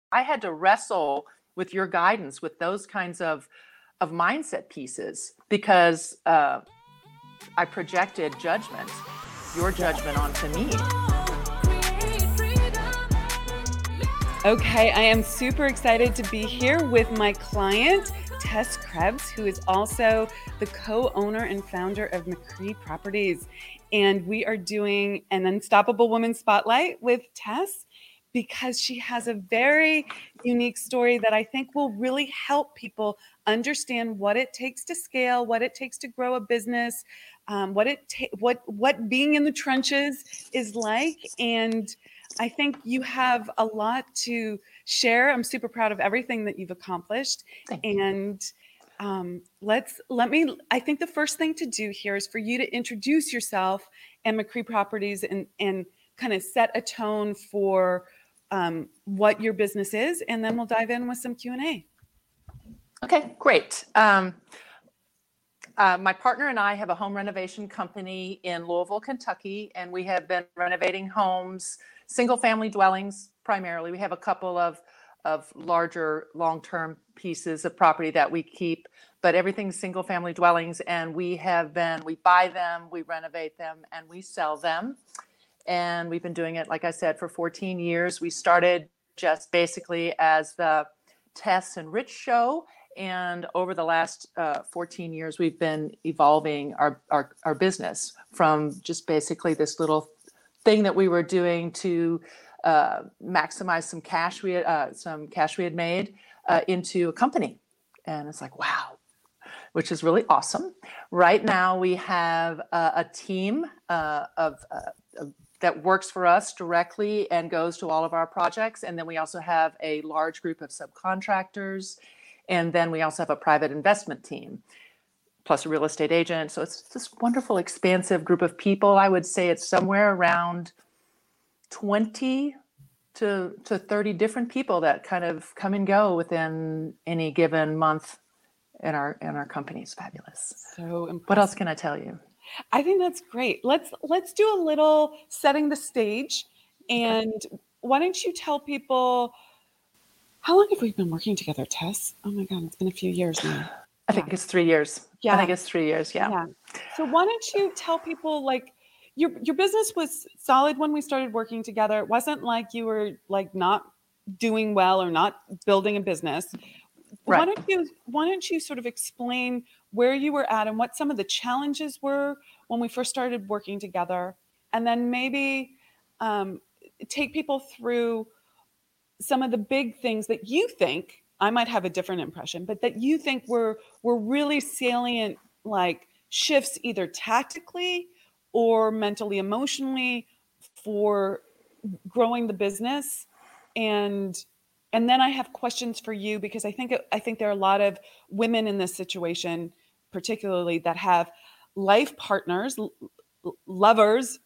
I had to wrestle with your guidance with those kinds of mindset pieces because I projected judgment, your judgment onto me. Okay, I am super excited to be here with my client, Tess Krebs, who is also the co-owner and founder of McCree Properties. And we are doing an Unstoppable Woman Spotlight with Tess because she has a very unique story that I think will really help people understand what it takes to scale, what it takes to grow a business, what being in the trenches is like. And I think you have a lot to share. I'm super proud of everything that you've accomplished. And I think the first thing to do here is for you to introduce yourself and McCree Properties and kind of set a tone for what your business is. And then we'll dive in with some Q&A. Okay, great. My partner and I have a home renovation company in Louisville, Kentucky, and we have been renovating homes, single family dwellings primarily. We have a couple of larger long-term pieces of property that we keep, but everything's single family dwellings. And we buy them, we renovate them, and we sell them. And we've been doing it, like I said, for 14 years. We started just basically as the Tess and Rich show. And over the last 14 years, we've been evolving our business from just basically this little thing that we were doing to maximize some cash we had made into a company. And it's like, wow, which is really awesome. Right now, we have a team that works for us directly and goes to all of our projects. And then we also have a large group of subcontractors. And then we also have a private investment team, plus a real estate agent. So it's this wonderful, expansive group of people. I would say it's somewhere around 20 to 30 different people that kind of come and go within any given month in our company. It's fabulous. So impressive. What else can I tell you? I think that's great. Let's do a little setting the stage. And why don't you tell people, how long have we been working together, Tess? Oh my God, it's been a few years now. I think it's 3 years. Yeah. I think it's 3 years. Yeah. So why don't you tell people, like, your business was solid when we started working together. It wasn't like you were like not doing well or not building a business. Right. Why don't you sort of explain where you were at and what some of the challenges were when we first started working together, and then maybe take people through some of the big things that you think, I might have a different impression, but that you think were really salient, like shifts either tactically or mentally, emotionally for growing the business. And then I have questions for you, because I think there are a lot of women in this situation, particularly, that have life partners, lovers,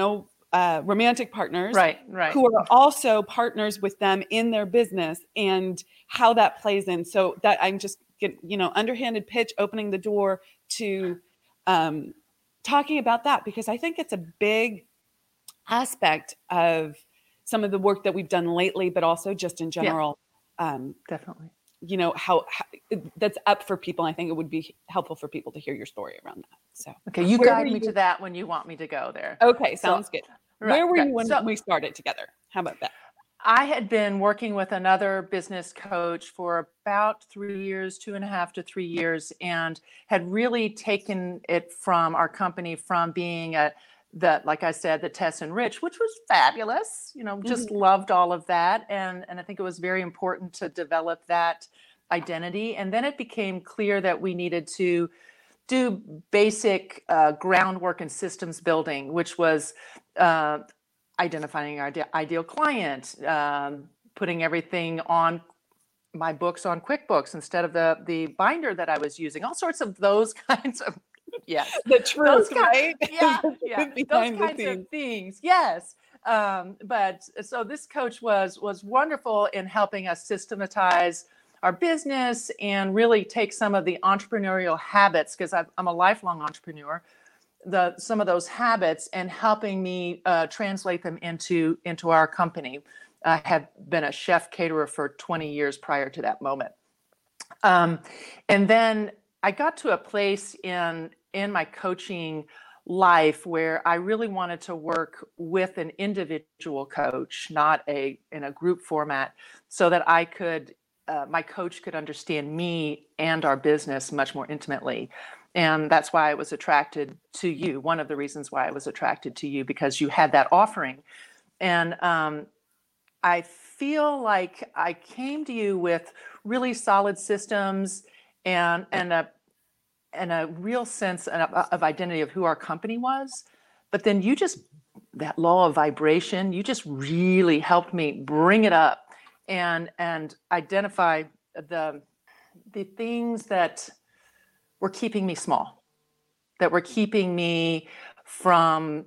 romantic partners, right, who are also partners with them in their business, and how that plays in. So that I'm just underhanded pitch, opening the door to talking about that, because I think it's a big aspect of some of the work that we've done lately, but also just in general. Definitely. How that's up for people. I think it would be helpful for people to hear your story around that. So, okay, you guide me to that when you want me to go there. Okay, sounds good. Right, where were you when we started together? How about that? I had been working with another business coach for about 3 years, 2.5 to 3 years, and had really taken it from our company from being like I said, the Tess and Rich, which was fabulous, just loved all of that. And I think it was very important to develop that identity. And then it became clear that we needed to do basic groundwork and systems building, which was identifying our ideal client, putting everything on my books on QuickBooks instead of the binder that I was using, all sorts of those kinds of, yes. The truth, right? Yeah. Those kinds of things, yes. But so this coach was wonderful in helping us systematize our business and really take some of the entrepreneurial habits, because I'm a lifelong entrepreneur, some of those habits, and helping me translate them into our company. I had been a chef caterer for 20 years prior to that moment. And then I got to a place in my coaching life where I really wanted to work with an individual coach, not in a group format, so that I could, my coach could understand me and our business much more intimately. And that's why I was attracted to you. One of the reasons why I was attracted to you, because you had that offering. And I feel like I came to you with really solid systems and a real sense of identity of who our company was. But then that law of vibration, you just really helped me bring it up and identify the things that were keeping me small, that were keeping me from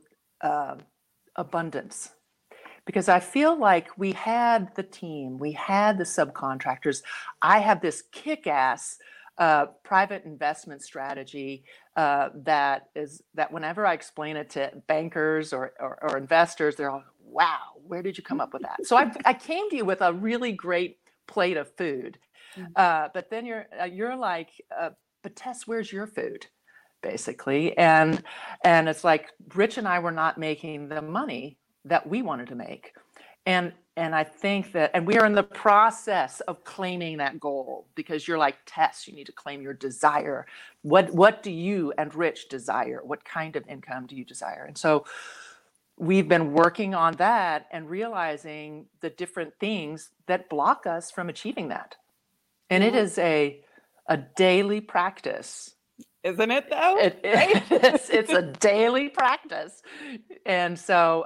abundance. Because I feel like we had the team, we had the subcontractors. I have this kick-ass private investment strategy that whenever I explain it to bankers or investors, they're all, wow, where did you come up with that? So I came to you with a really great plate of food. But then you're like, but Tess, where's your food? Basically. And it's like Rich and I were not making the money that we wanted to make. And I think that, and we are in the process of claiming that goal, because you're like, Tess, you need to claim your desire. What do you and Rich desire? What kind of income do you desire? And so we've been working on that and realizing the different things that block us from achieving that. And it is a daily practice. Isn't it though? It's a daily practice. And so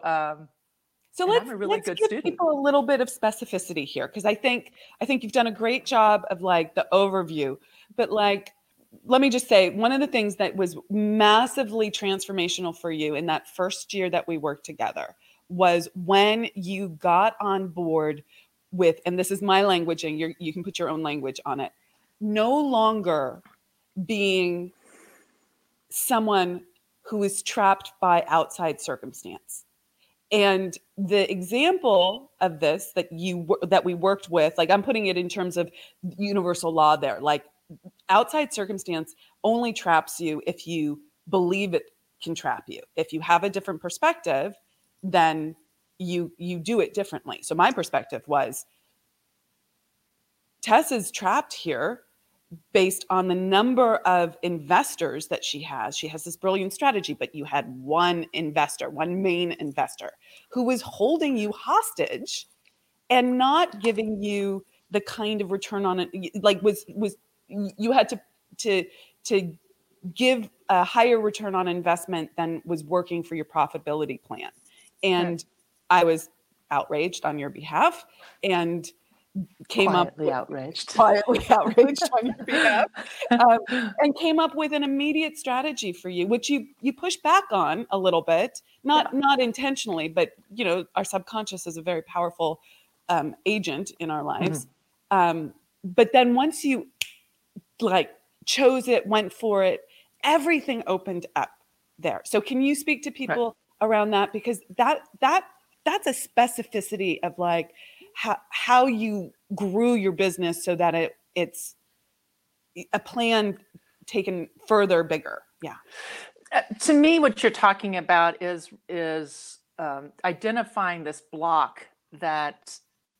let's give people a little bit of specificity here, because I think you've done a great job of like the overview, but like, let me just say, one of the things that was massively transformational for you in that first year that we worked together was when you got on board with, and this is my language and you can put your own language on it, no longer being someone who is trapped by outside circumstance. And the example of this that we worked with, like I'm putting it in terms of universal law there, like outside circumstance only traps you if you believe it can trap you. If you have a different perspective, then you do it differently. So my perspective was, Tess is trapped here based on the number of investors that she has. She has this brilliant strategy, but you had one main investor who was holding you hostage and not giving you the kind of return on it. Like you had to give a higher return on investment than was working for your profitability plan. And right. I was outraged on your behalf and quietly outraged on your behalf, and came up with an immediate strategy for you, which you pushed back on a little bit, not intentionally, but you know, our subconscious is a very powerful agent in our lives. Mm-hmm. But then once you like chose it, went for it, everything opened up there. So can you speak to people around that? Because that's a specificity of like how you grew your business so that it's a plan taken further, bigger. Yeah. To me, what you're talking about is identifying this block that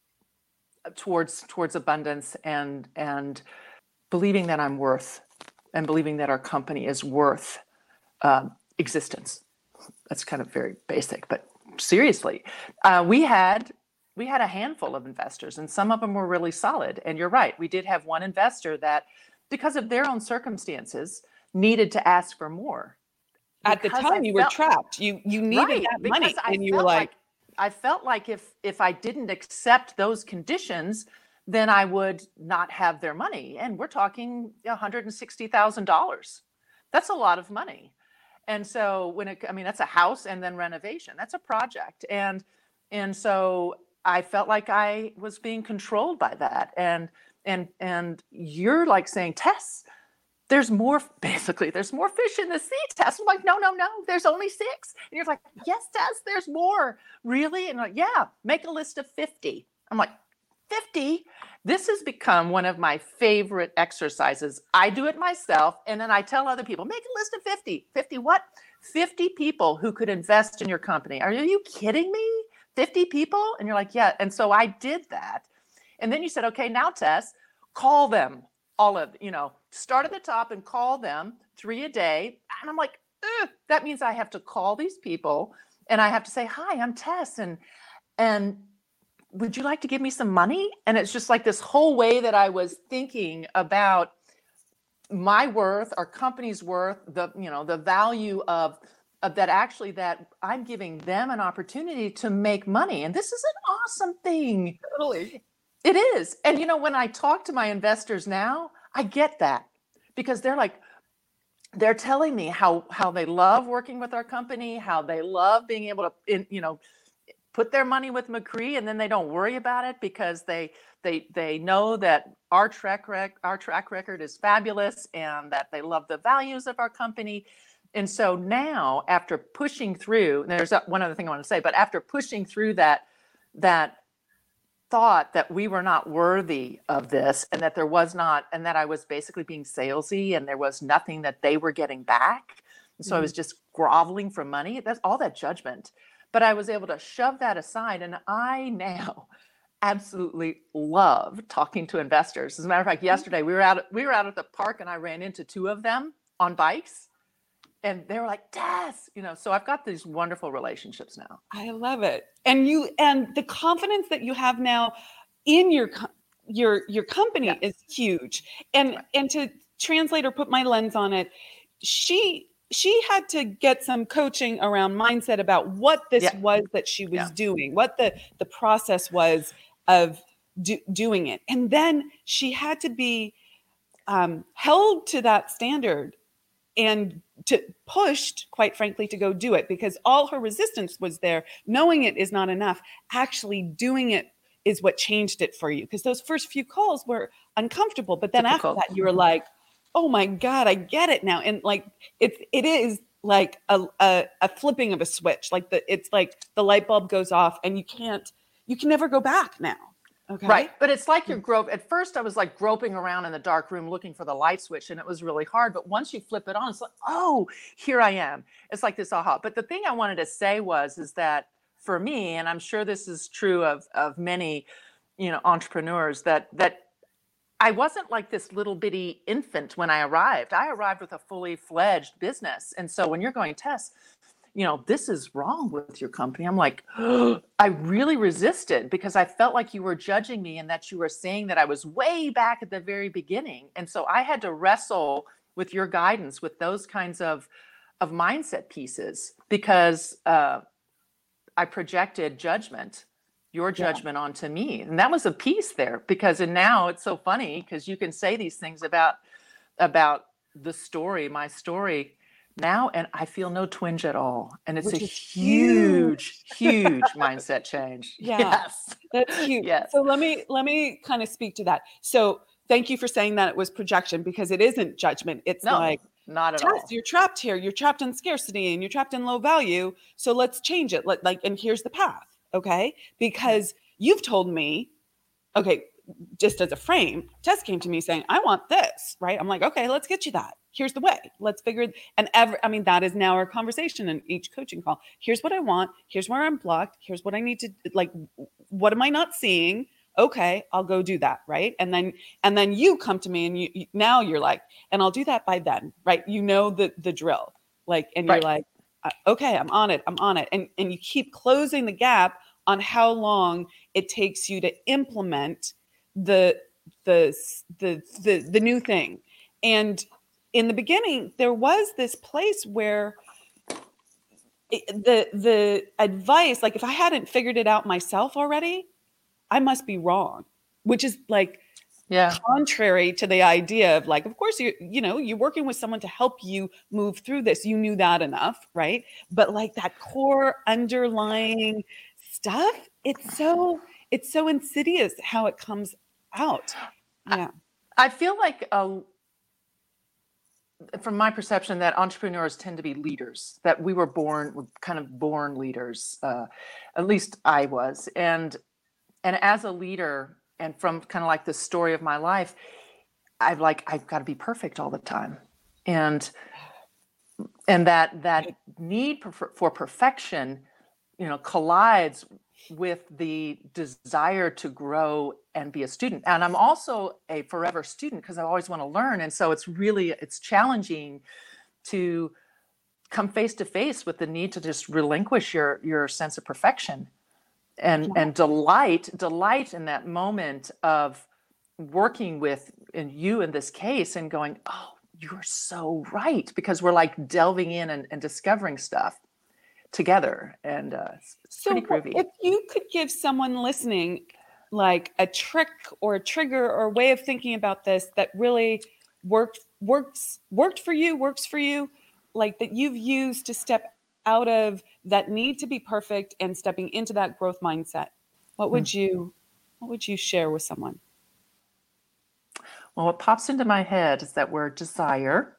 towards abundance and believing that I'm worth, and believing that our company is worth existence. That's kind of very basic, but seriously, we had a handful of investors, and some of them were really solid. And you're right, we did have one investor that, because of their own circumstances, needed to ask for more. At the time, you were trapped. You needed that money, and you were like, I felt like if I didn't accept those conditions, then I would not have their money. And we're talking $160,000. That's a lot of money. And so that's a house and then renovation. That's a project. And so I felt like I was being controlled by that. And you're like saying, Tess, there's more, basically, there's more fish in the sea, Tess. I'm like, no, there's only 6. And you're like, yes, Tess, there's more. Really? And I'm like, yeah, make a list of 50. I'm like, 50? This has become one of my favorite exercises. I do it myself, and then I tell other people, make a list of 50. 50 what? 50 people who could invest in your company. Are you kidding me? 50 people? And you're like, yeah. And so I did that. And then you said, okay, now Tess, call them all of, start at the top and call them 3 a day. And I'm like, that means I have to call these people and I have to say, hi, I'm Tess. And would you like to give me some money? And it's just like this whole way that I was thinking about my worth, our company's worth, the value of that, actually, that I'm giving them an opportunity to make money. And this is an awesome thing. Totally. It is. And when I talk to my investors now, I get that, because they're telling me how they love working with our company, how they love being able to, put their money with McCree, and then they don't worry about it because they know that our track record is fabulous and that they love the values of our company. And so now, after pushing through, and there's one other thing I want to say, but after pushing through that thought that we were not worthy of this, and that there was not, and that I was basically being salesy and there was nothing that they were getting back. And so I was just groveling for money. That's all that judgment. But I was able to shove that aside. And I now absolutely love talking to investors. As a matter of fact, yesterday we were out at the park and I ran into 2 of them on bikes. And they were like, Tess, so I've got these wonderful relationships now. I love it. And the confidence that you have now in your company is huge. And to translate or put my lens on it, she had to get some coaching around mindset about what this was that she was doing, what the process was of doing it. And then she had to be held to that standard and pushed, quite frankly, to go do it, because all her resistance was there. Knowing it is not enough. Actually doing it is what changed it for you, because those first few calls were uncomfortable. But then after that, you were like, oh my God, I get it now. And like, it is like a flipping of a switch. Like it's like the light bulb goes off and you can never go back now. Okay. Right. But it's like at first I was like groping around in the dark room looking for the light switch, and it was really hard. But once you flip it on, it's like, oh, here I am. It's like this aha. But the thing I wanted to say is that for me, and I'm sure this is true of many, entrepreneurs, that I wasn't like this little bitty infant when I arrived. I arrived with a fully fledged business. And so when you're going, Tess, this is wrong with your company, I'm like, I really resisted, because I felt like you were judging me and that you were saying that I was way back at the very beginning. And so I had to wrestle with your guidance with those kinds of mindset pieces, because I projected your judgment onto me. And that was a piece there, because now it's so funny, because you can say these things about the story, my story now, and I feel no twinge at all. And it's a huge mindset change. Yeah. Yes. That's huge. Yes. So let me kind of speak to that. So thank you for saying that it was projection, because it isn't judgment. It's not at all. You're trapped here. You're trapped in scarcity and you're trapped in low value. So let's change it. And here's the path. Okay. Because you've told me, okay, just as a frame, Tess came to me saying, I want this, right? I'm like, okay, let's get you that. Here's the way. Let's figure it. That is now our conversation in each coaching call. Here's what I want. Here's where I'm blocked. Here's what I need to, what am I not seeing? Okay, I'll go do that, right? And then you come to me and now you're like, and I'll do that by then, right? The drill. You're like, okay, I'm on it. And you keep closing the gap on how long it takes you to implement the new thing. And in the beginning, there was this place where the advice, like if I hadn't figured it out myself already, I must be wrong, which is contrary to the idea of of course you're working with someone to help you move through this. You knew that enough, right? But that core underlying stuff, it's so insidious how it comes out. Yeah. I feel like from my perception, that entrepreneurs tend to be leaders, that we were kind of born leaders. At least I was. And as a leader, and from kind of like the story of my life, I've got to be perfect all the time. And that need for perfection, collides with the desire to grow and be a student. And I'm also a forever student because I always want to learn. And so it's challenging to come face to face with the need to just relinquish your sense of perfection and delight in that moment of working with you in this case and going, oh, you're so right, because we're like delving in and discovering stuff together, and it's pretty groovy. If you could give someone listening like a trick or a trigger or a way of thinking about this that really works for you, like that you've used to step out of that need to be perfect and stepping into that growth mindset, what would you share with someone? Well, what pops into my head is that word desire.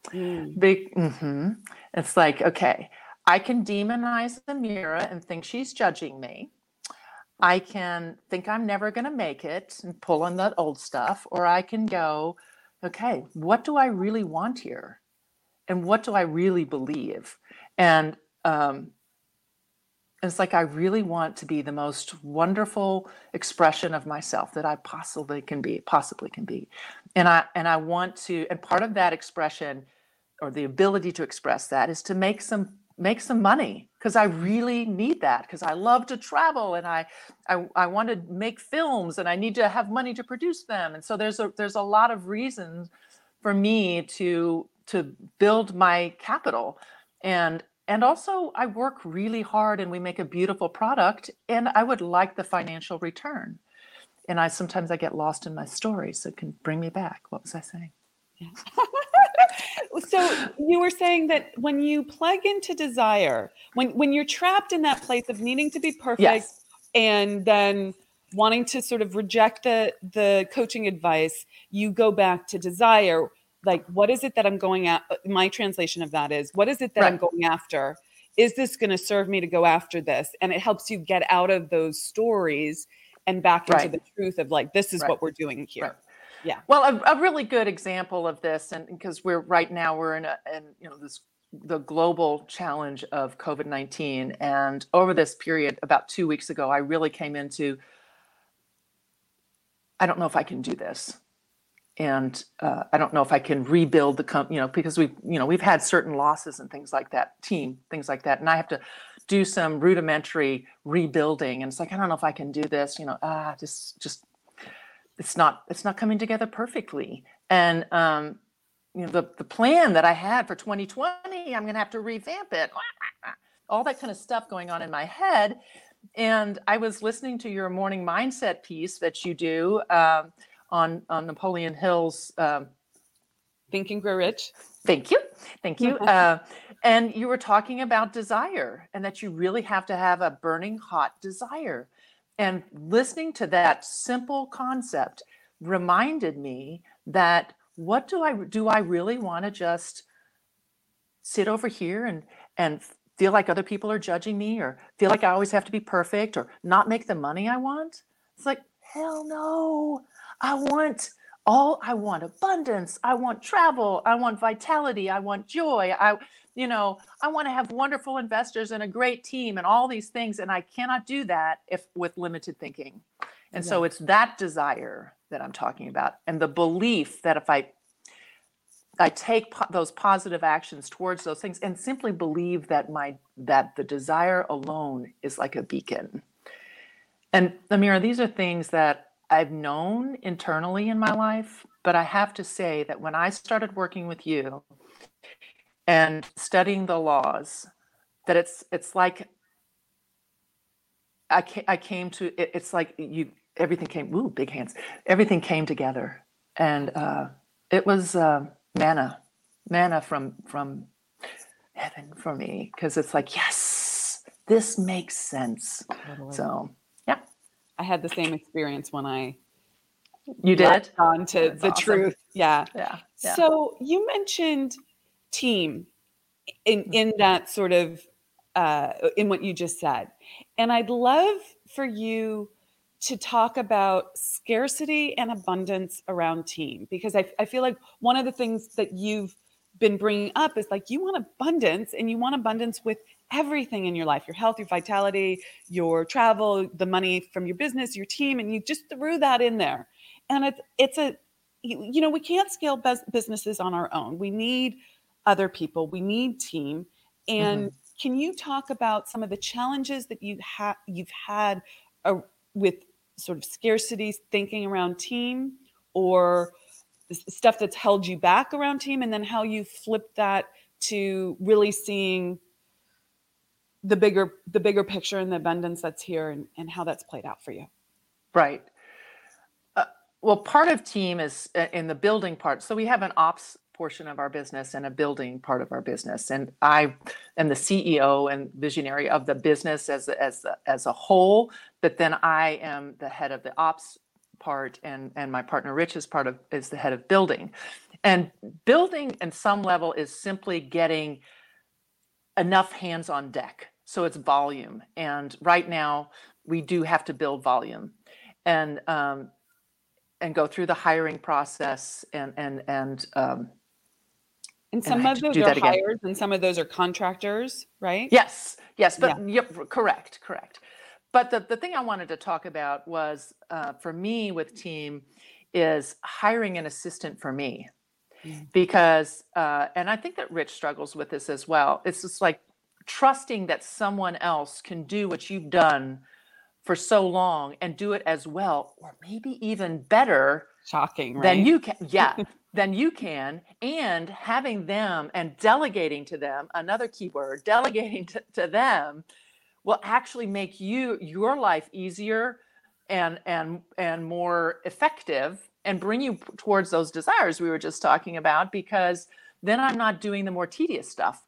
It's like, okay, I can demonize Amira and think she's judging me. I can think I'm never going to make it and pull on that old stuff. Or I can go, okay, what do I really want here? And what do I really believe? And it's like, I really want to be the most wonderful expression of myself that I possibly can be. And I want to, and part of that expression, or the ability to express that, is to make some money, because I really need that, because I love to travel, and I want to make films, and I need to have money to produce them. And so there's a lot of reasons for me to build my capital. And also I work really hard and we make a beautiful product, and I would like the financial return. And sometimes I get lost in my story, so it can bring me back. What was I saying? Yeah. So you were saying that when you plug into desire, when you're trapped in that place of needing to be perfect, yes, and then wanting to sort of reject the coaching advice, you go back to desire. Like, what is it that I'm going at? My translation of that is, what is it that I'm going after? Is this going to serve me to go after this? And it helps you get out of those stories and back into the truth of like, this is what we're doing here. Right. Yeah. Well, a really good example of this, and because we're in the global challenge of COVID-19, and over this period, about 2 weeks ago, I really came into, I don't know if I can do this. And I don't know if I can rebuild the company, because we've had certain losses and things like that, things like that. And I have to do some rudimentary rebuilding. And it's like, I don't know if I can do this, just it's not coming together perfectly. And, the plan that I had for 2020, I'm going to have to revamp it, all that kind of stuff going on in my head. And I was listening to your morning mindset piece that you do, on Napoleon Hill's Think and Grow Rich. Thank you. And you were talking about desire, and that you really have to have a burning hot desire. And listening to that simple concept reminded me that do I really want to just sit over here and feel like other people are judging me, or feel like I always have to be perfect, or not make the money I want? It's like, hell no. I want abundance. I want travel. I want vitality. I want joy. I want to have wonderful investors and a great team and all these things. And I cannot do that with limited thinking. And so it's that desire that I'm talking about, and the belief that if I take those positive actions towards those things, and simply believe that the desire alone is like a beacon. And Amira, these are things that I've known internally in my life, but I have to say that when I started working with you and studying the laws, that it's like I came to it. It's like everything came. Big hands. Everything came together, and it was manna from heaven for me, because it's like, yes, this makes sense. Totally. So. I had the same experience when I did on to the truth. Awesome. Yeah. Yeah. So you mentioned team in that sort of in what you just said, and I'd love for you to talk about scarcity and abundance around team, because I feel like one of the things that you've been bringing up is like you want abundance, and you want abundance with everything in your life, your health, your vitality, your travel, the money from your business, your team, and you just threw that in there. And it's a you know, we can't scale businesses on our own. We need other people. We need team. And can you talk about some of the challenges that you've had uh, with sort of scarcity thinking around team, or stuff that's held you back around team, and then how you flipped that to really seeing the bigger picture and the abundance that's here, and how that's played out for you? Right. Well, part of team is in the building part. So we have an ops portion of our business and a building part of our business. And I am the CEO and visionary of the business as a whole. But then I am the head of the ops part, and my partner Rich is the head of building. And building, in some level, is simply getting enough hands on deck. So it's volume. And right now we do have to build volume. And go through the hiring process, and some of those are hires and some of those are contractors, right? Yes, but yep, correct. But the thing I wanted to talk about was, for me with team, is hiring an assistant for me. Because, and I think that Rich struggles with this as well. It's just like trusting that someone else can do what you've done for so long and do it as well, or maybe even better. Shocking, right? Than you can. Yeah, than you can. And having them and delegating to them, another key word, delegating to them will actually make your life easier and more effective, and bring you towards those desires we were just talking about, because then I'm not doing the more tedious stuff.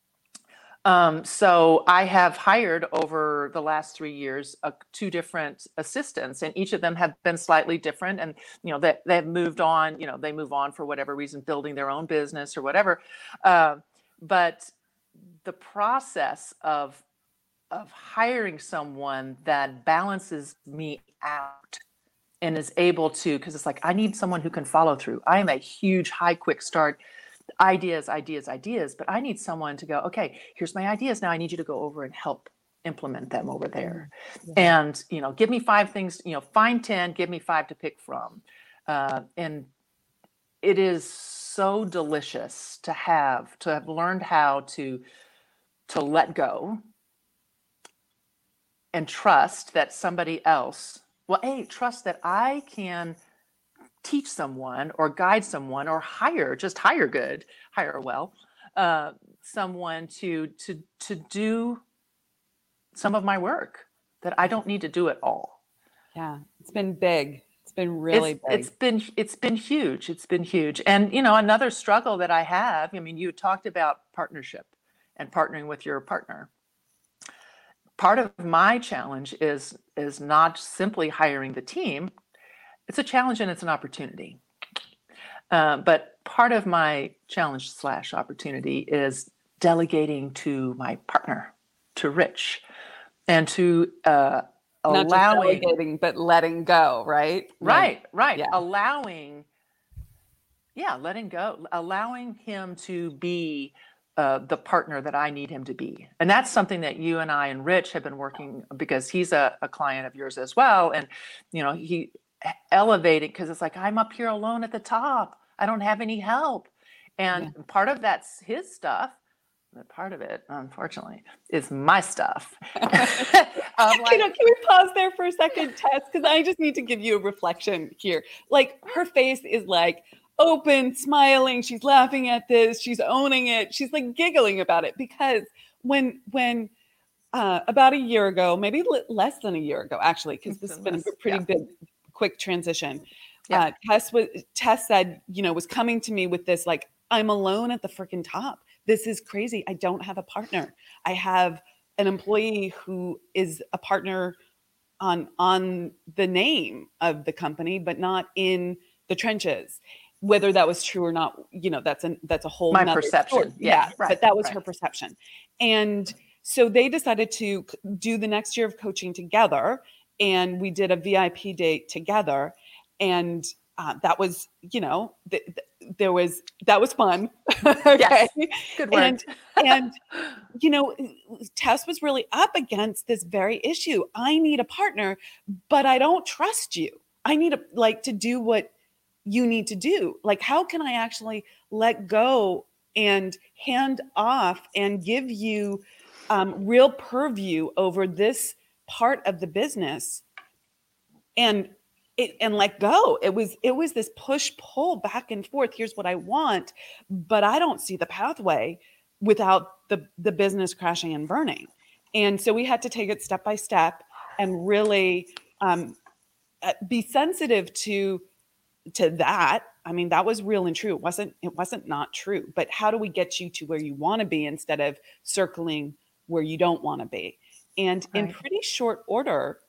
So I have hired over the last 3 years 2 different assistants, and each of them have been slightly different. And they've moved on. They move on for whatever reason, building their own business or whatever. But the process of hiring someone that balances me out and is able to, because it's like I need someone who can follow through. I am a huge high quick start. Ideas, but I need someone to go, okay, here's my ideas. Now I need you to go over and help implement them over there. Yeah. And, give me 5 things, find 10, give me 5 to pick from. And it is so delicious to have learned how to let go and trust that somebody else, trust that I can teach someone or guide someone or hire well, someone to do some of my work that I don't need to do it all. Yeah, it's been big. It's been really big. It's been huge. It's been huge. And another struggle that I have, you talked about partnership and partnering with your partner. Part of my challenge is not simply hiring the team. It's a challenge and it's an opportunity. But part of my challenge / opportunity is delegating to my partner, to Rich, and to not allowing, just delegating, but letting go, right? Right. Yeah. Letting go, allowing him to be the partner that I need him to be. And that's something that you and I and Rich have been working, because he's a client of yours as well. And, he elevating, because it's like, I'm up here alone at the top. I don't have any help. And part of that's his stuff, but part of it, unfortunately, is my stuff. Can we pause there for a second, Tess? Because I just need to give you a reflection here. Like, her face is like open, smiling. She's laughing at this. She's owning it. She's like giggling about it, because when about a year ago, maybe less than a year ago, actually, because this has been a pretty big, quick transition. Yeah. Tess said, was coming to me with this, like, I'm alone at the freaking top. This is crazy. I don't have a partner. I have an employee who is a partner on the name of the company, but not in the trenches. whether that was true or not, that's a whole My nother perception. story. Yeah, right, but that was right. her perception. And so they decided to do the next year of coaching together, and we did a VIP date together. And that was, that was fun. Okay. Yes. Good word. And Tess was really up against this very issue. I need a partner, but I don't trust you. I need to do what you need to do. Like, how can I actually let go and hand off and give you real purview over this part of the business and let go? It was this push pull back and forth. Here's what I want, but I don't see the pathway without the business crashing and burning. And so we had to take it step by step and really be sensitive to that. I mean, that was real and true. It wasn't not true, but how do we get you to where you want to be instead of circling where you don't want to be? And in pretty short order,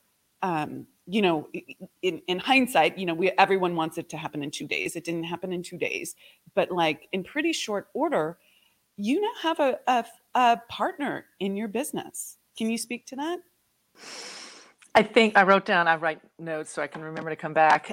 in hindsight, everyone wants it to happen in 2 days. It didn't happen in 2 days, but like in pretty short order, you now have a partner in your business. Can you speak to that? I think I write notes so I can remember to come back.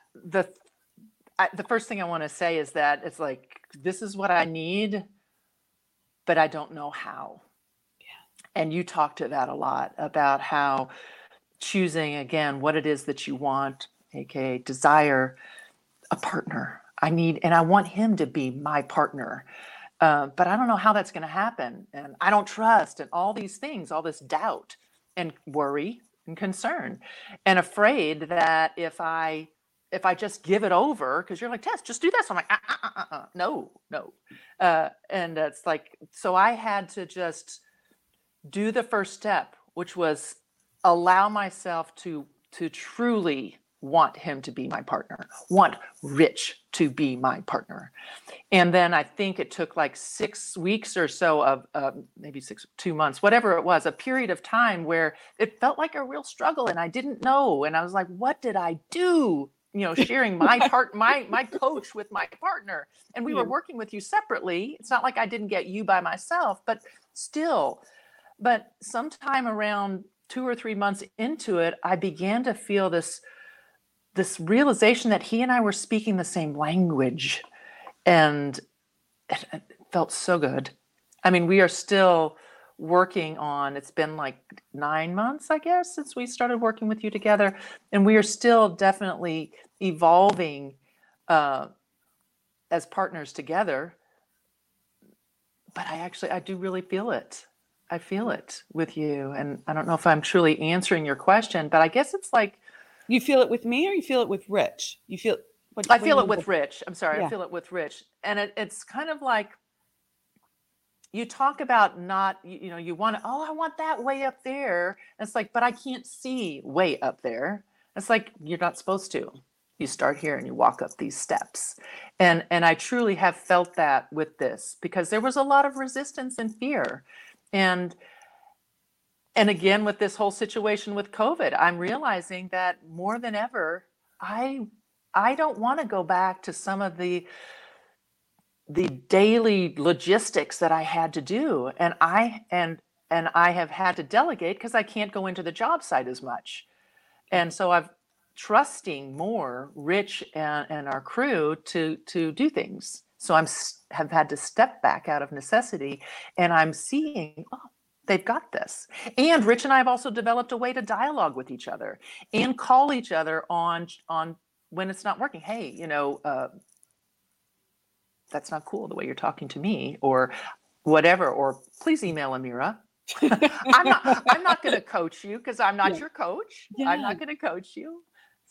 The first thing I want to say is that it's like, this is what I need, but I don't know how. Yeah. And you talked to that a lot about how choosing, again, what it is that you want, aka desire a partner. I want him to be my partner. But I don't know how that's going to happen. And I don't trust, and all these things, all this doubt and worry and concern, and afraid that if I just give it over, because you're like, Tess, just do this. I'm like, no. And it's like, so I had to just do the first step, which was allow myself to truly want him to be my partner, want Rich to be my partner. And then I think it took like 6 weeks or so of maybe 2 months, whatever it was, a period of time where it felt like a real struggle and I didn't know. And I was like, what did I do? Sharing my coach with my partner. And we were working with you separately. It's not like I didn't get you by myself, but still. But sometime around 2 or 3 months into it, I began to feel this realization that he and I were speaking the same language. And it felt so good. I mean, we are still working on, it's been like 9 months, I guess, since we started working with you together. And we are still definitely evolving as partners together. But I do really feel it. I feel it with you. And I don't know if I'm truly answering your question, but I guess it's like, you feel it with me or you feel it with Rich? I feel it with Rich. I'm sorry. Yeah. I feel it with Rich. And it's kind of like, you talk about you want to, I want that way up there. And it's like, but I can't see way up there. It's like, you're not supposed to. You start here and you walk up these steps. And I truly have felt that with this, because there was a lot of resistance and fear. And again, with this whole situation with COVID, I'm realizing that more than ever, I don't want to go back to some of the daily logistics that I had to do. And I have had to delegate because I can't go into the job site as much. And so I'm trusting more Rich and our crew to do things. So have had to step back out of necessity, and I'm seeing, they've got this. And Rich and I have also developed a way to dialogue with each other and call each other on when it's not working. Hey, that's not cool the way you're talking to me, or whatever, or please email Amira. I'm not going to coach you because I'm not your coach. Yeah. I'm not going to coach you.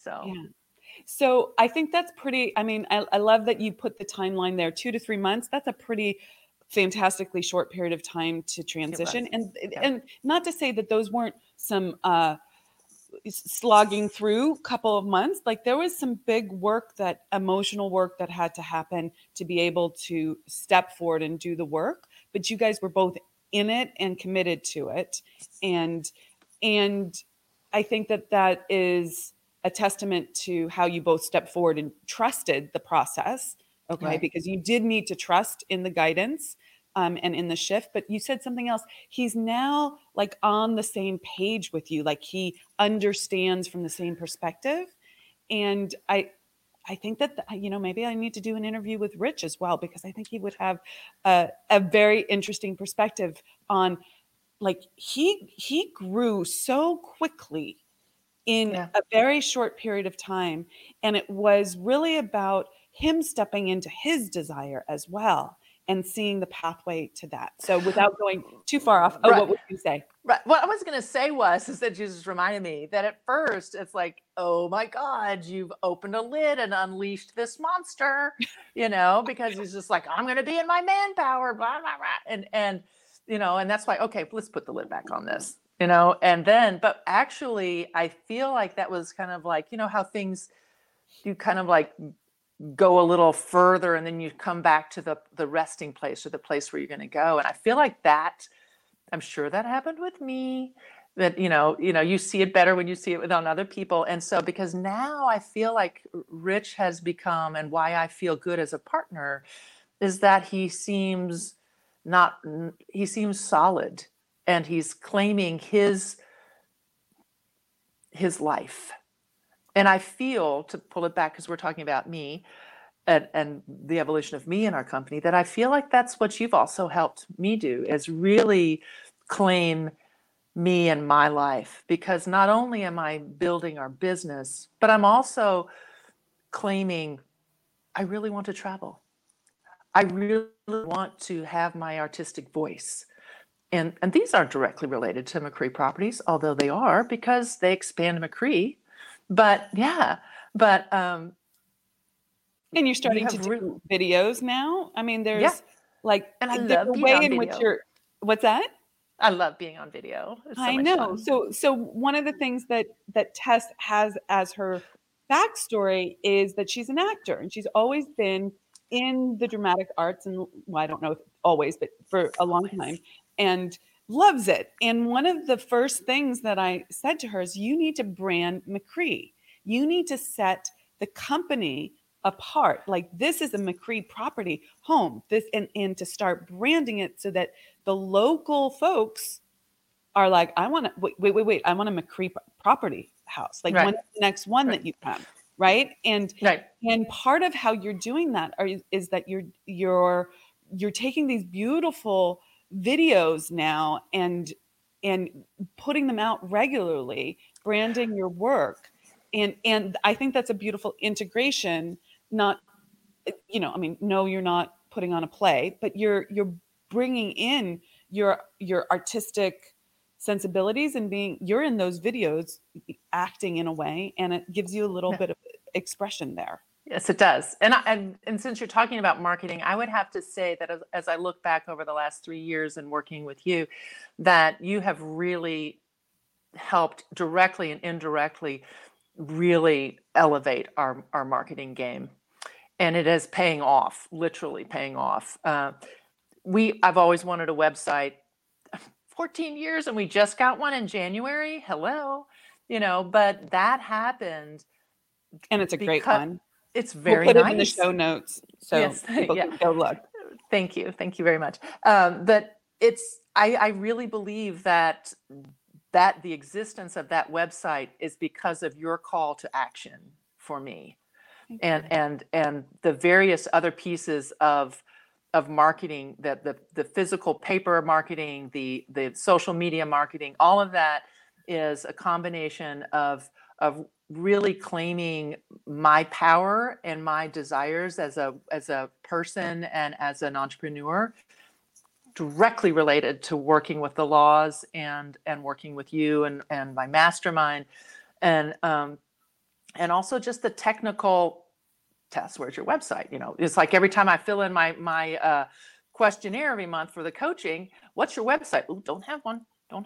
So I think that's pretty, I love that you put the timeline there, 2 to 3 months. That's a pretty fantastically short period of time to transition. And not to say that those weren't some slogging through couple of months. Like, there was some big work, that emotional work that had to happen to be able to step forward and do the work. But you guys were both in it and committed to it. And I think that is a testament to how you both stepped forward and trusted the process. Okay. Right. Because you did need to trust in the guidance and in the shift. But you said something else. He's now like on the same page with you, like he understands from the same perspective. And I think that, maybe I need to do an interview with Rich as well, because I think he would have a very interesting perspective on, like, he grew so quickly in Yeah. a very short period of time. And it was really about him stepping into his desire as well and seeing the pathway to that. So without going too far off, Right. what would you say? Right. What I was going to say is that you just reminded me that at first it's like, oh my God, you've opened a lid and unleashed this monster, because he's just like, I'm going to be in my manpower, blah, blah, blah. And that's why, okay, let's put the lid back on this, and then, but actually I feel like that was kind of like, how things, you kind of like go a little further and then you come back to the resting place or the place where you're going to go. And I feel like that, I'm sure that happened with me, that, you see it better when you see it on other people. And so, because now I feel like Rich has become, and why I feel good as a partner is that he seems solid, and he's claiming his life. And I feel, to pull it back, because we're talking about me and the evolution of me in our company, that I feel like that's what you've also helped me do, is really claim me and my life. Because not only am I building our business, but I'm also claiming I really want to travel. I really want to have my artistic voice. And these aren't directly related to McCree Properties, although they are, because they expand McCree. But yeah, and you're starting to do videos now. I mean, there's like, and I there's love a being way on in video. which I love being on video. It's so I much know. fun. So one of the things that Tess has as her backstory is that she's an actor, and she's always been in the dramatic arts, and I don't know if always, but for a long time, and loves it. And one of the first things that I said to her is, you need to brand McCree. You need to set the company apart. Like, this is a McCree property home. This and to start branding it so that the local folks are like, I want to wait. I want a McCree property house. Like, when's the next one that you have? Right. And part of how you're doing that is that you're taking these beautiful videos now and putting them out regularly, branding your work. And I think that's a beautiful integration. Not, I mean, no, you're not putting on a play, but you're bringing in your artistic sensibilities and you're in those videos acting in a way, and it gives you a little bit of expression there. Yes, it does. And since you're talking about marketing, I would have to say that as I look back over the last 3 years and working with you, that you have really helped directly and indirectly really elevate our marketing game. And it is paying off, literally paying off. I've always wanted a website, 14 years, and we just got one in January. Hello, but that happened. And it's a great one. It's very nice. We'll put it in the show notes, so people can go look. Thank you very much. But I really believe that the existence of that website is because of your call to action for me, and the various other pieces of marketing, that the physical paper marketing, the social media marketing, all of that is a combination of really claiming my power and my desires as a person and as an entrepreneur, directly related to working with the laws and working with you and my mastermind, and also just the technical tests. Where's your website? It's like every time I fill in my questionnaire every month for the coaching, what's your website? Ooh, don't have one.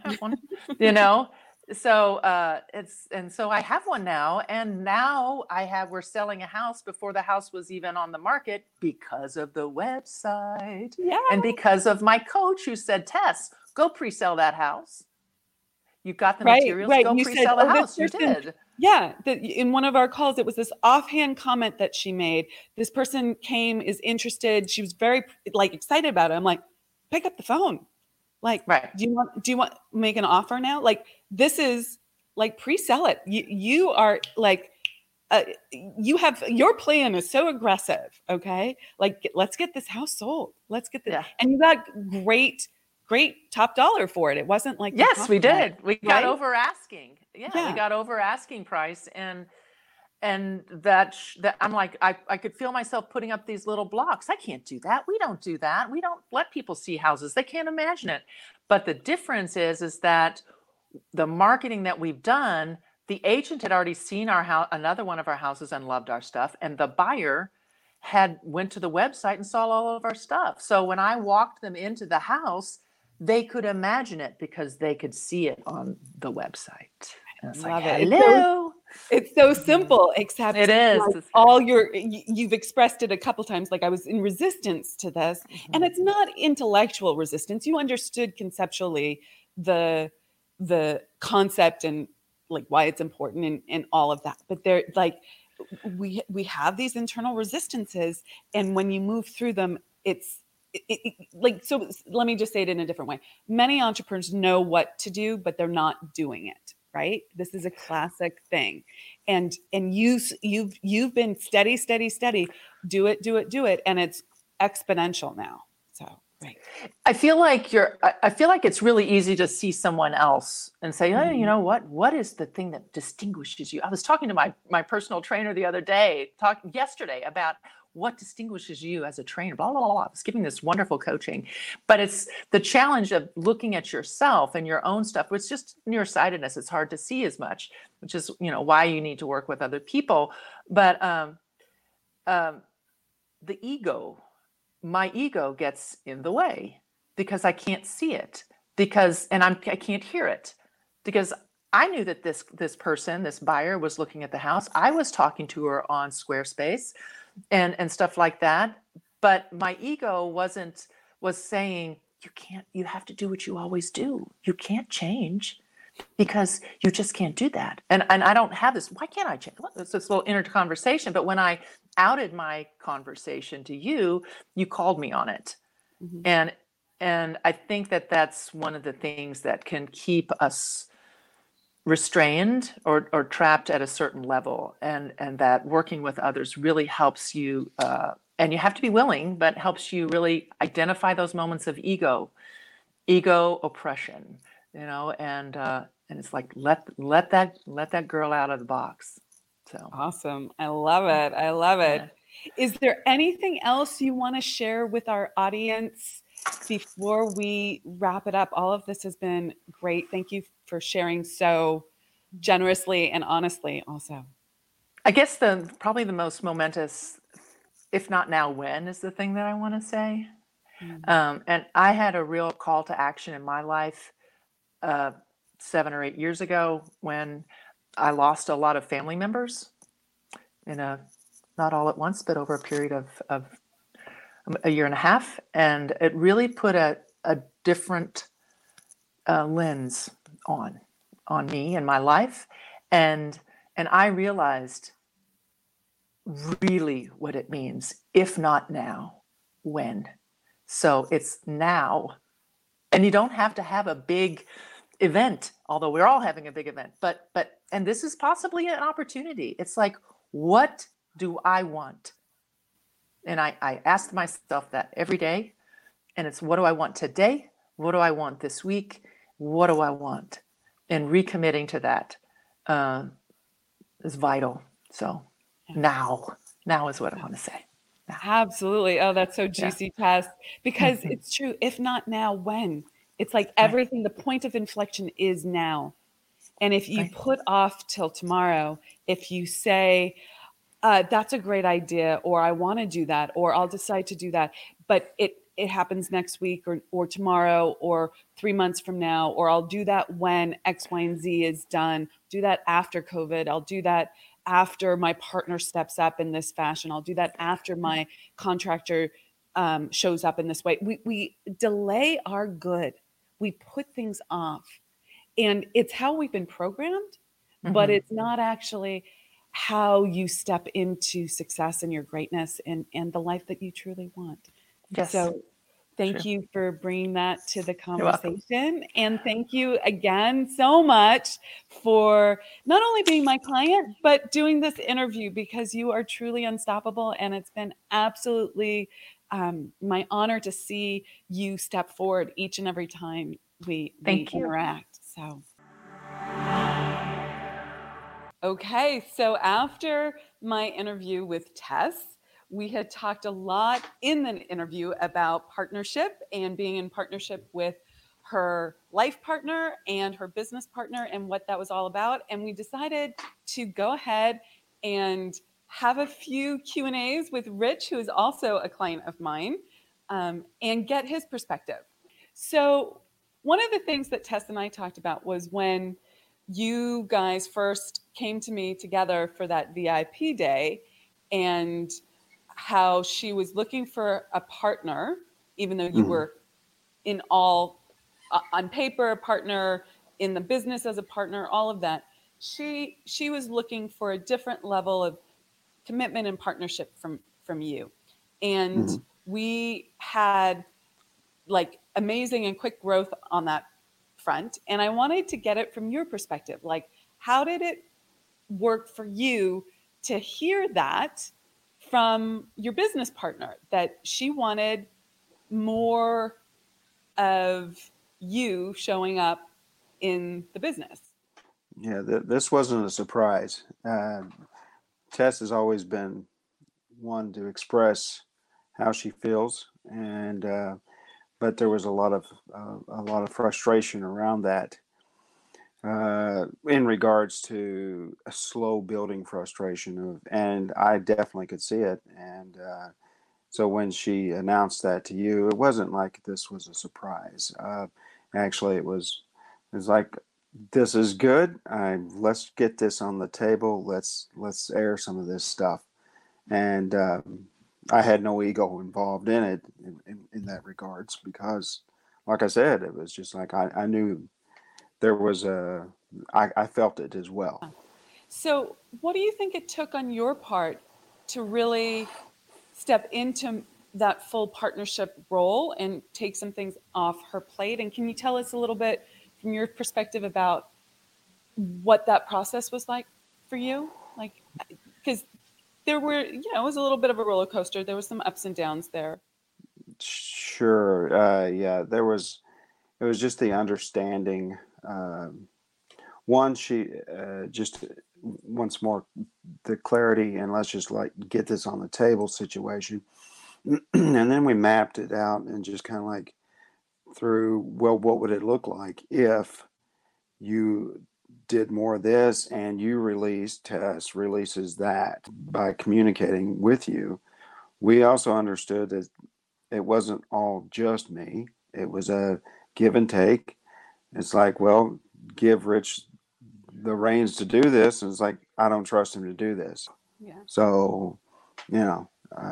So so I have one now, and now we're selling a house before the house was even on the market because of the website. Yeah. And because of my coach who said, Tess, go pre-sell that house. You've got the materials, go pre-sell the house. You did. Yeah, in one of our calls, it was this offhand comment that she made. This person came, is interested. She was very like excited about it. I'm like, pick up the phone. Like, Right. do you want make an offer now? Like, this is like pre-sell it. You are like, you have your plan is so aggressive. Okay, like let's get this house sold. Let's get this, Yeah. and you got great top dollar for it. It wasn't like you Yes, talked we about it, did. We got right? over asking. Yeah, we Yeah. got over asking price, and that I'm like, I could feel myself putting up these little blocks. I can't do that. We don't do that. We don't let people see houses. They can't imagine it. But the difference is that the marketing that we've done, the agent had already seen our house, another one of our houses, and loved our stuff, and the buyer had went to the website and saw all of our stuff. So when I walked them into the house, they could imagine it because they could see it on the website. And it's like, Love it. hello. It's so Mhm. simple, except It is. like It's very all simple. you've expressed it a couple times. Like I was in resistance to this, and Mhm. it's not intellectual resistance. You understood conceptually the the concept and like why it's important and all of that. But there, like we have these internal resistances, and when you move through them, like so. Let me just say it in a different way. Many entrepreneurs know what to do, but they're not doing it. Right? This is a classic thing, and you've been steady, steady, steady. Do it, do it, do it, and it's exponential now. So great. I feel like it's really easy to see someone else and say, "Oh, you Mhm. know what is the thing that distinguishes you?" I was talking to my personal trainer the other day, talking yesterday about what distinguishes you as a trainer, blah, blah, blah. I was giving this wonderful coaching, but it's the challenge of looking at yourself and your own stuff. It's just nearsightedness. It's hard to see as much, which is, why you need to work with other people. But um, the ego, my ego gets in the way because I can't see it and I can't hear it because I knew that this person, this buyer, was looking at the house. I was talking to her on Squarespace and stuff like that, but my ego was saying, you have to do what you always do. You can't change because you just can't do that. And I don't have this. Why can't I change? Well, it's this little inner conversation. But when I outed my conversation to you, you called me on it. Mhm. And and I think that that's one of the things that can keep us restrained or trapped at a certain level, and that working with others really helps you. And you have to be willing, but helps you really identify those moments of ego oppression, and it's like let that girl out of the box. So Awesome. I love it. I love yeah. it. Is there anything else you want to share with our audience before we wrap it up? All of this has been great. Thank you for sharing so generously and honestly also. I guess probably the most momentous, if not now when, is the thing that I want to say. Mm. And I had a real call to action in my life 7 or 8 years ago when I lost a lot of family members in a not all at once, but over a period of a year and a half, and it really put a different lens on me and my life, and I realized really what it means. If not now, when? So it's now, and you don't have to have a big event, although we're all having a big event. But and this is possibly an opportunity. It's like, what do I want? And I ask myself that every day. And it's, what do I want today? What do I want this week? What do I want? And recommitting to that uh, is vital. So Yeah. now is what I want to say. Now. Absolutely. Oh, that's so Yeah. juicy, Tess. Because Mhm. it's true. If not now, when? It's like Right. everything, the point of inflection is now. And if you Right. put off till tomorrow, if you say, that's a great idea, or I want to do that, or I'll decide to do that, but it happens next week or tomorrow or 3 months from now, or I'll do that when X, Y, and Z is done. Do that after COVID. I'll do that after my partner steps up in this fashion. I'll do that after my contractor shows up in this way. We delay our good. We put things off, and it's how we've been programmed. but it's not actually how you step into success and your greatness and the life that you truly want. Yes. So thank True. you for bringing that to the You're welcome. conversation. And thank you again so much for not only being my client, but doing this interview, because you are truly unstoppable. And it's been absolutely my honor to see you step forward each and every time we Thank you. interact. So. Okay, so after my interview with Tess, we had talked a lot in the interview about partnership and being in partnership with her life partner and her business partner and what that was all about. And we decided to go ahead and have a few Q&As with Rich, who is also a client of mine, and get his perspective. So one of the things that Tess and I talked about was when you guys first came to me together for that VIP day, and how she was looking for a partner, even though you were in all on paper a partner, in the business as a partner, all of that. She was looking for a different level of commitment and partnership from you. And we had like amazing and quick growth on that front. And I wanted to get it from your perspective. Like, how did it work for you to hear that from your business partner, that she wanted more of you showing up in the business? Yeah, this wasn't a surprise. Tess has always been one to express how she feels, and but there was a lot of frustration around that in regards to a slow building frustration and I definitely could see it. And so when she announced that to you, it wasn't like this was a surprise. Actually, it was like, this is good. Let's get this on the table. Let's air some of this stuff. And I had no ego involved in it in that regards, because, like I said, it was just like I knew there was I felt it as well. So what do you think it took on your part to really step into that full partnership role and take some things off her plate? And can you tell us a little bit from your perspective about what that process was like for you? Like, because there were, it was a little bit of a roller coaster. There was some ups and downs there. Sure. Yeah, it was just the understanding. One, she just once more the clarity, and let's just like get this on the table situation. And then we mapped it out and just kind of like through, well, what would it look like if you did more of this and you Tess releases that by communicating with you. We also understood that it wasn't all just me. It was a give and take. It's like, well, give Rich the reins to do this. And it's like, I don't trust him to do this. Yeah. So, So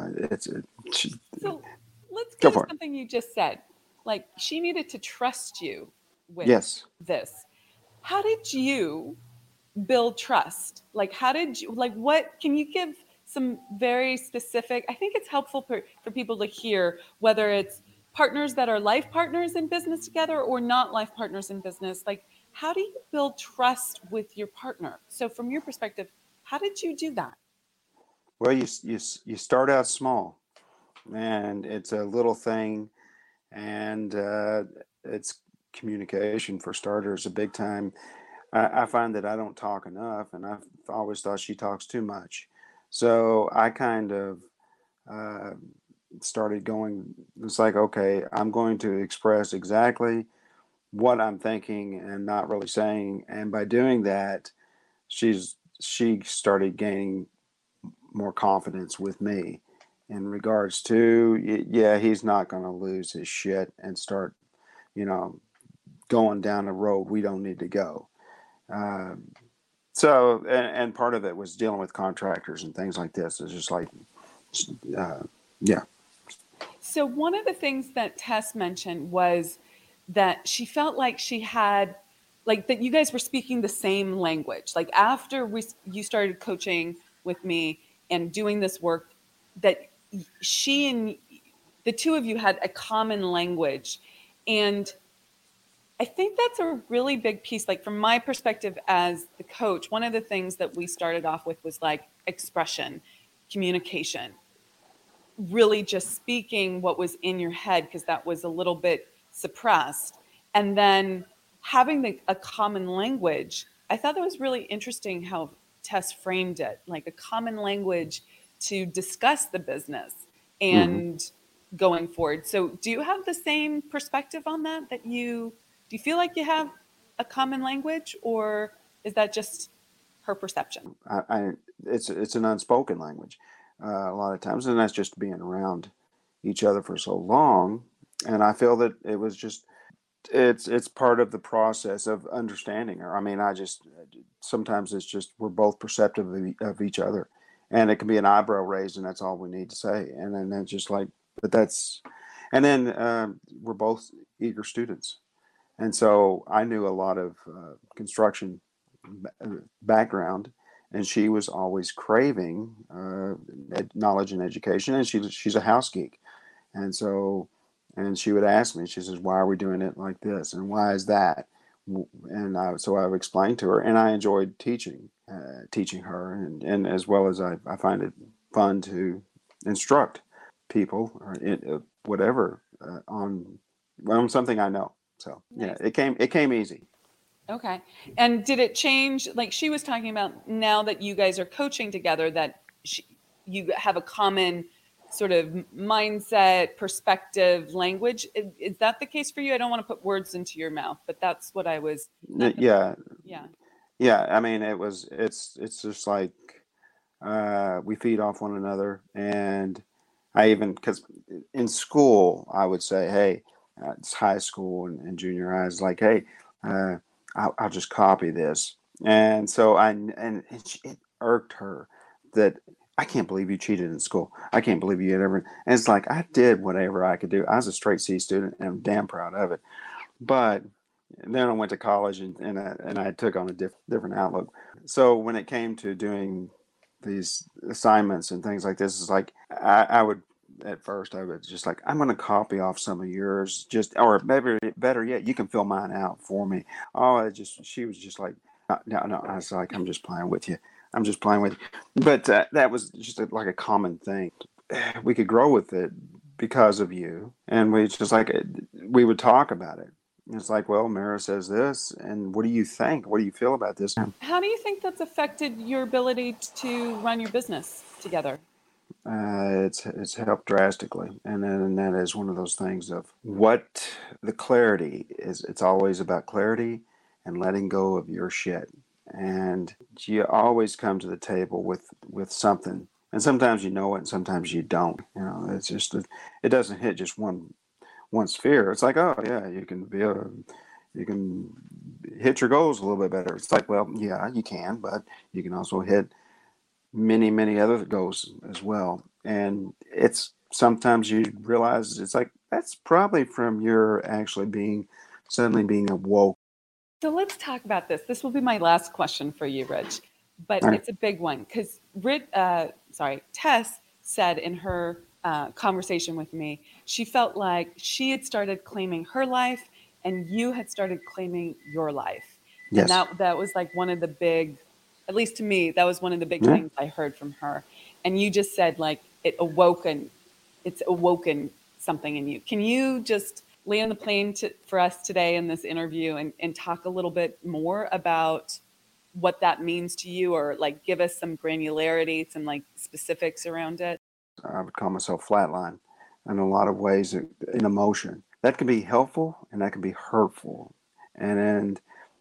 let's Go go to for it. something you just said. Like, she needed to trust you with Yes. this. How did you build trust? Like, what can you give some very specific? I think it's helpful for people to hear, whether it's partners that are life partners in business together or not life partners in business. Like, how do you build trust with your partner? So from your perspective, how did you do that? Well, you start out small, and it's a little thing, and it's communication for starters, a big time. I find that I don't talk enough, and I've always thought she talks too much. So I kind of uh, started going, it's like, okay, I'm going to express exactly what I'm thinking and not really saying. And by doing that, she started gaining more confidence with me in regards to, yeah, he's not going to lose his shit and start, you know, going down a road we don't need to go. So, and part of it was dealing with contractors and things like this. It's just like, yeah. So one of the things that Tess mentioned was that she felt like she had like that you guys were speaking the same language. Like after you started coaching with me and doing this work, that she and the two of you had a common language. And I think that's a really big piece. Like from my perspective as the coach, one of the things that we started off with was like expression, communication, really just speaking what was in your head because that was a little bit suppressed. And then having a common language, I thought that was really interesting how Tess framed it, like a common language to discuss the business Hmm. and going forward. So do you have the same perspective on that, do you feel like you have a common language, or is that just her perception? It's an unspoken language a lot of times, and that's just being around each other for so long. And I feel that it was just it's part of the process of understanding her. I mean, I just sometimes it's just we're both perceptive of each other, and it can be an eyebrow raised, and that's all we need to say. And then that's just like, but that's, and then we're both eager students, and so I knew a lot of construction background, and she was always craving knowledge and education, and she's a house geek, and so and she would ask me, she says, why are we doing it like this, and why is that? And so I would explain to her, and I enjoyed teaching her, and as well as I find it fun to instruct people or whatever on something I know. So yeah, Nice. it came easy. Okay. And did it change? Like she was talking about now that you guys are coaching together, that you have a common sort of mindset, perspective, language. Is that the case for you? I don't want to put words into your mouth, but that's what I was not the, Yeah, yeah. yeah. I mean, it's just like we feed off one another, and I even because in school I would say, hey, it's high school and junior high is like, hey, uh, I'll just copy this, and so it irked her that I can't believe you cheated in school. I can't believe you had ever. And it's like I did whatever I could do. I was a straight C student, and I'm damn proud of it. But then I went to college, and I took on a different outlook. So when it came to doing these assignments and things like this, it's like I would at first I was just like I'm going to copy off some of yours, just or maybe better yet, you can fill mine out for me. Oh, she was just like no. I was like I'm just playing with you. I'm just playing with you. But that was just like a common thing. We could grow with it because of you, and we just like we would talk about it. It's like, well, Mara says this, and what do you think? What do you feel about this? How do you think that's affected your ability to run your business together? It's helped drastically, and then that is one of those things of what the clarity is. It's always about clarity and letting go of your shit, and you always come to the table with something, and sometimes you know it, and sometimes you don't. You know, it's just it doesn't hit just one sphere. It's like, oh yeah, you can hit your goals a little bit better. It's like, well, yeah, you can, but you can also hit many other goals as well. And it's sometimes you realize it's like that's probably from your actually being suddenly being awoke. So let's talk about this. This will be my last question for you, Rich, but Right. it's a big one because Tess said in her conversation with me, she felt like she had started claiming her life and you had started claiming your life. And Yes. that was like one of the big, at least to me, that was one of the big Yeah. things I heard from her. And you just said like it's awoken something in you. Can you just land the plane for us today in this interview and talk a little bit more about what that means to you, or like give us some granularity, some like specifics around it? I would call myself flatline in a lot of ways in emotion. That can be helpful and that can be hurtful. And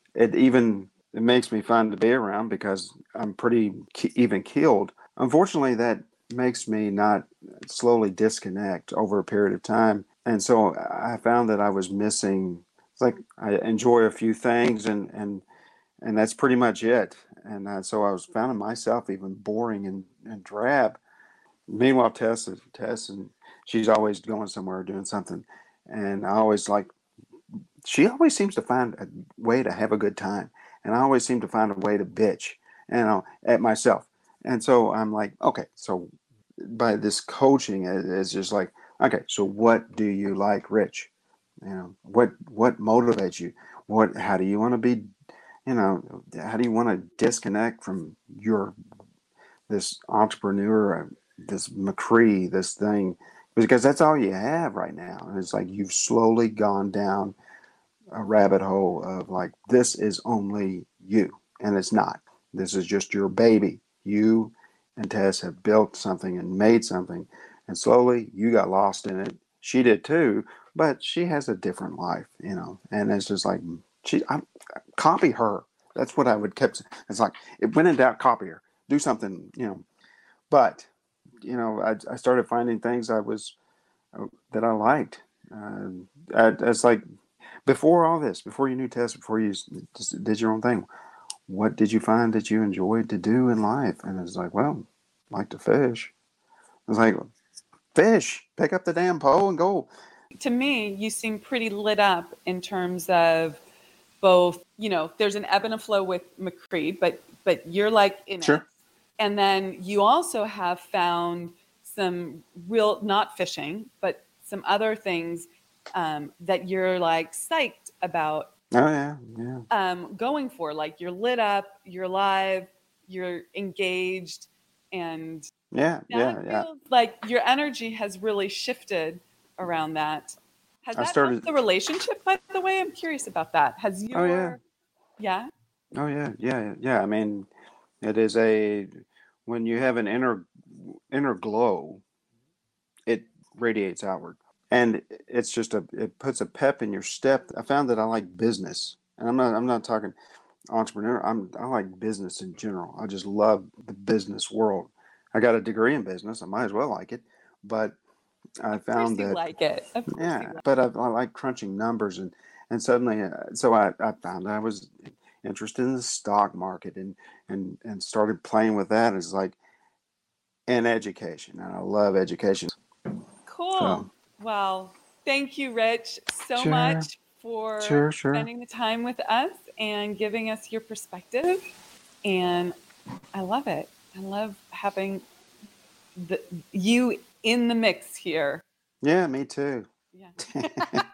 it makes me fun to be around because I'm pretty even keeled. Unfortunately, that makes me not slowly disconnect over a period of time. And so I found that I was missing. It's like I enjoy a few things, and that's pretty much it. And so I was finding myself even boring and drab. Meanwhile, Tess, and she's always going somewhere or doing something, and I always like she always seems to find a way to have a good time, and I always seem to find a way to bitch, at myself. And so I'm like, okay, so by this coaching is just like, okay, so what do you like, Rich? What motivates you? How do you want to be? How do you want to disconnect from this entrepreneur, this McCree, this thing? Because that's all you have right now. And it's like you've slowly gone down a rabbit hole of like, this is only you. And it's not. This is just your baby. You and Tess have built something and made something. And slowly you got lost in it. She did too, but she has a different life, And it's just like, copy her. That's what I would keep. It's like, when in doubt, copy her. Do something, But, I started finding things that I liked. It's like, before all this, before you knew Tess, before you just did your own thing, what did you find that you enjoyed to do in life? And it's like, well, I like to fish. It's like, fish, pick up the damn pole and go. To me, you seem pretty lit up in terms of both, there's an ebb and a flow with McCree, but you're like in Sure. it. And then you also have found some real, not fishing, but some other things that you're like psyched about. Oh yeah. Going for, like, you're lit up, you're live, you're engaged, and Yeah. feels like your energy has really shifted around that. Has that helped the relationship, by the way? I'm curious about that. Has your... Oh yeah. Yeah? Oh yeah. I mean, it is when you have an inner glow, it radiates outward. And it's just it puts a pep in your step. I found that I like business, and I'm not talking entrepreneur. I like business in general. I just love the business world. I got a degree in business. I might as well like it, but I found that like it. but I like crunching numbers, and suddenly, so I found I was interested in the stock market, and started playing with that. It's like, and education, and I love education. Cool. So, well, thank you, Rich, so Sure. much for Sure. spending the time with us and giving us your perspective. And I love it. I love having you in the mix here. Yeah, me too. Yeah.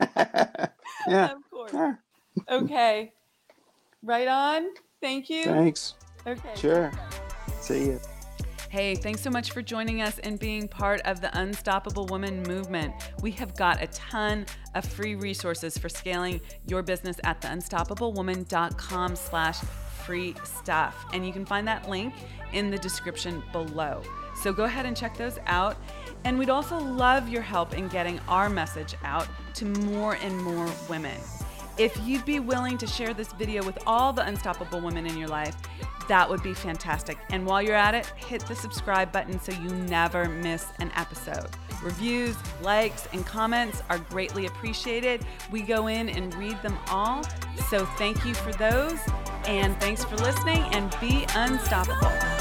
Yeah. Of course. Yeah. Okay. Right on. Thank you. Thanks. Okay. Sure. See you. Hey, thanks so much for joining us and being part of the Unstoppable Woman movement. We have got a ton of free resources for scaling your business at theunstoppablewoman.com/free stuff. And you can find that link in the description below. So go ahead and check those out. And we'd also love your help in getting our message out to more and more women. If you'd be willing to share this video with all the unstoppable women in your life, that would be fantastic. And while you're at it, hit the subscribe button so you never miss an episode. Reviews, likes, and comments are greatly appreciated. We go in and read them all. So thank you for those. And thanks for listening, and be unstoppable.